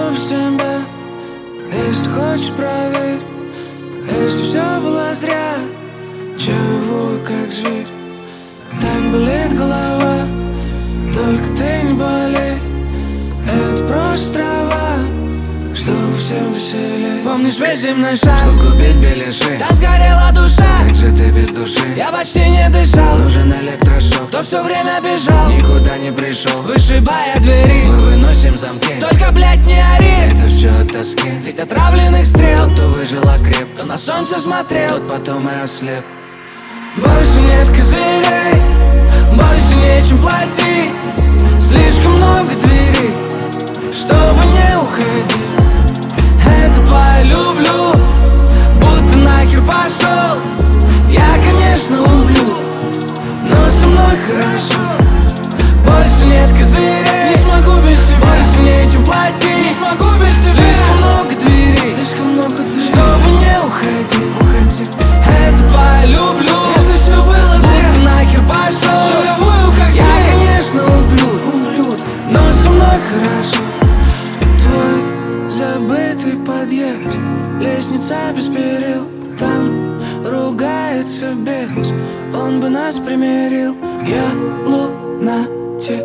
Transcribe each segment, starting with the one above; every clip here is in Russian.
без тебя. Если ты хочешь, проверь, если все было зря. Чего как зверь, так болит голова. Только ты не болей, это просто трава, чтобы всем веселей. Помнишь весь земной шар, Чтоб купить беляши, там сгорела душа. как же ты без души? Я почти не дышал, Нужен электрошок, кто все время бежал, никуда не пришел. вышибая двери. Мы выносим замки, Только, блядь, не ори. это все от тоски. Средь отравленных стрел, Тот, кто выжил, окреп, кто на солнце смотрел. тот потом и ослеп. Больше нет козырей, больше нечем платить. Слишком много дверей, чтобы не уходить. Это твое люблю, будто нахер пошел. Я, конечно, ублюдок, но со мной хорошо. Больше нет козырей, не смогу без тебя. Больше нечем платить, не смогу без тебя. Слишком много дверей, чтобы не уходить. Это твое люблю, если все было зря, будто нахер пошел. Я, конечно, ублюдок, но со мной хорошо. Твой забытый подъезд, лестница без перил. Там ругается бес, он бы нас примирил. Я лунатик,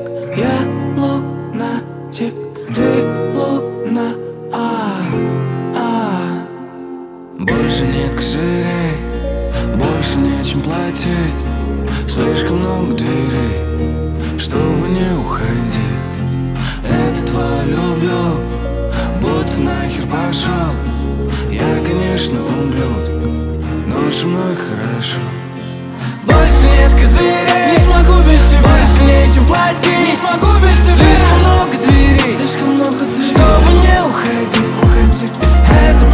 ты луна. Больше нет козырей, больше нечем платить. Слишком много дверей, чтобы не уходить. Это твое люблю, будто нахер пошел. Я, конечно, ублюдок, но со мной хорошо. Больше нет козырей, не смогу без тебя. Больше нечем платить, не смогу без тебя. Слишком много дверей, чтобы не уходить. Это